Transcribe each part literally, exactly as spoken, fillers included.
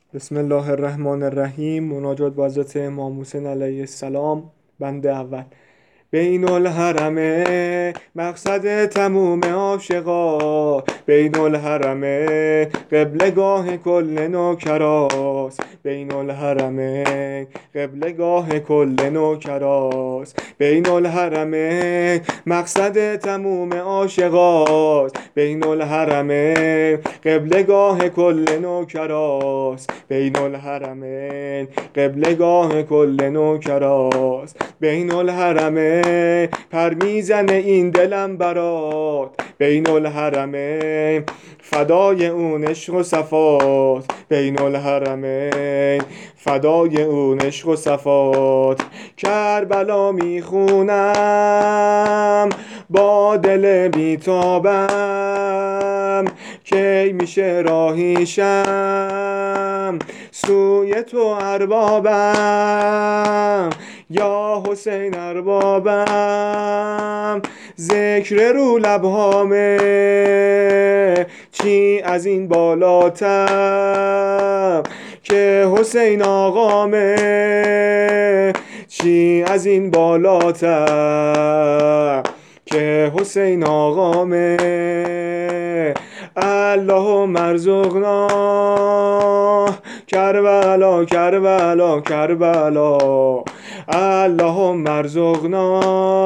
بسم الله الرحمن الرحیم. مناجات با حضرت امام حسین علیه السلام. بند اول. بین الحرمه مقصد تموم عاشقا، بین الحرمه قبلگاه کل نوکراست، بین الحرمه قبلگاه کل نوکراست، بین الحرمه مقصد تموم عاشقاست، بین الحرمه قبلگاه کل نوکراست، بین الحرمه قبلگاه کل نوکراست، بین الحرمه پر میزنه این دلم برات، بین الحرمین فدای اون عشق و صفات، بین الحرمین فدای اون عشق و صفات. کربلا میخونم با دل بیتابم، کی میشه راهیشم سوی تو اربابم، یا حسین اربابم. ذکر رو لبهامه چی از این بالاتر، که حسین آقامه چی از این بالاتر، که حسین آقامه. اللهم ارزقنا کربلا کربلا کربلا، اللهم ارزقنا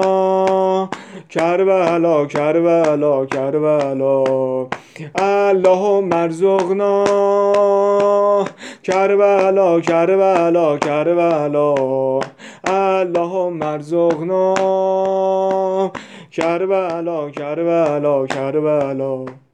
کربلا کربلا کربلا، اللهم ارزقنا کربلا کربلا کربلا، اللهم ارزقنا کربلا کربلا کربلا.